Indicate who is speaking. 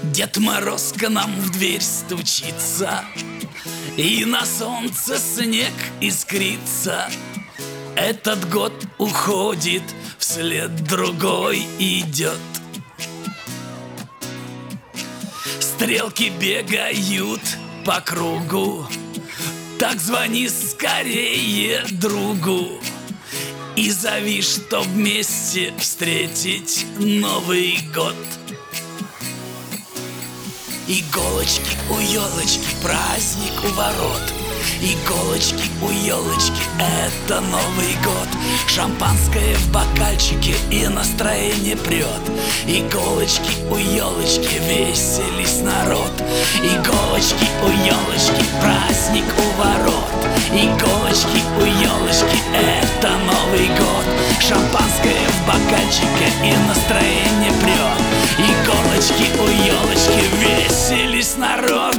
Speaker 1: Дед Мороз к нам в дверь стучится, и на солнце снег искрится. Этот год уходит, вслед другой идет. Стрелки бегают по кругу, так звони скорее другу и зови, чтоб вместе встретить Новый год. Иголочки у елочки, праздник у ворот. Иголочки у елочки, это Новый год. Шампанское в бокальчике и настроение прет. Иголочки у елочки, веселись народ. Иголочки у елочки, праздник у ворот. Иголочки у елочки, это Новый год. Шампанское в бокальчике и настроение прет. Иголочки у елочки, веселись народ.